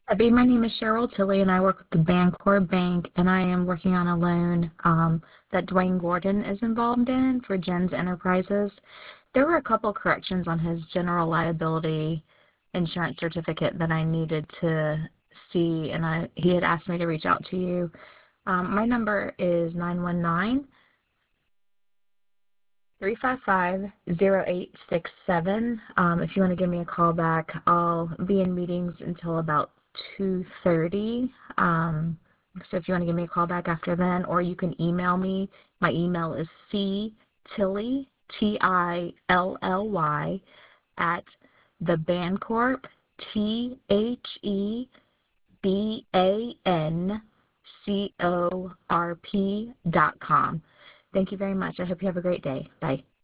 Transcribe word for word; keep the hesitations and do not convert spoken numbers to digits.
Abby, my name is Cheryl Tilley, and I work with the Bancorp Bank, and I am working on a loan um, that Dwayne Gordon is involved in for Gens Enterprises. There were a couple corrections on his general liability insurance certificate that I needed to see, and I he had asked me to reach out to you. Um, my number is nine one nine, three five five, zero eight six seven. Um, if you want to give me a call back, I'll be in meetings until about two thirty. Um, so if you want to give me a call back after then, or you can email me. My email is c tilly, T I L L Y, at the Bancorp, T H E B A N C O R P dot com. Thank you very much. I hope you have a great day. Bye.